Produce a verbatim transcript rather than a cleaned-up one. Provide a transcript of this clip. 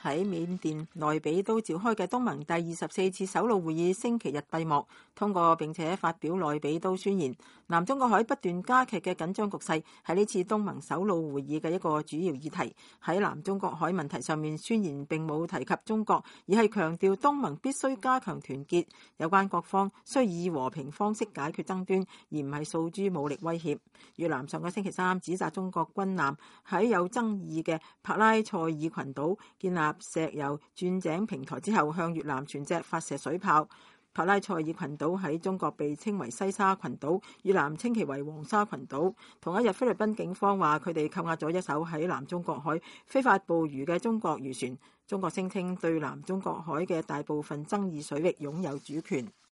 喺緬甸內比都召開嘅東盟第二十四次首腦會議星期日閉幕，通過並且發表內比都宣言。南中國海不斷加劇嘅緊張局勢係呢次東盟首腦會議嘅一個主要議題。喺南中國海問題上面，宣言並冇提及中國，而係強調東盟必須加強團結，有關各方需以和平方式解決爭端，而唔係訴諸武力威脅。越南上個星期三指責中國軍艦喺有爭議嘅帕拉塞爾群島建立石油鑽井平台之後，向越南船隻發射水炮。帕拉塞爾群島喺中國被稱為西沙群島，越南稱其為黃沙群島。同一日，菲律賓警方話佢哋扣押咗一艘喺南中國海非法捕魚嘅中國漁船。中國聲稱對南中國海嘅大部分爭議水域擁有主權。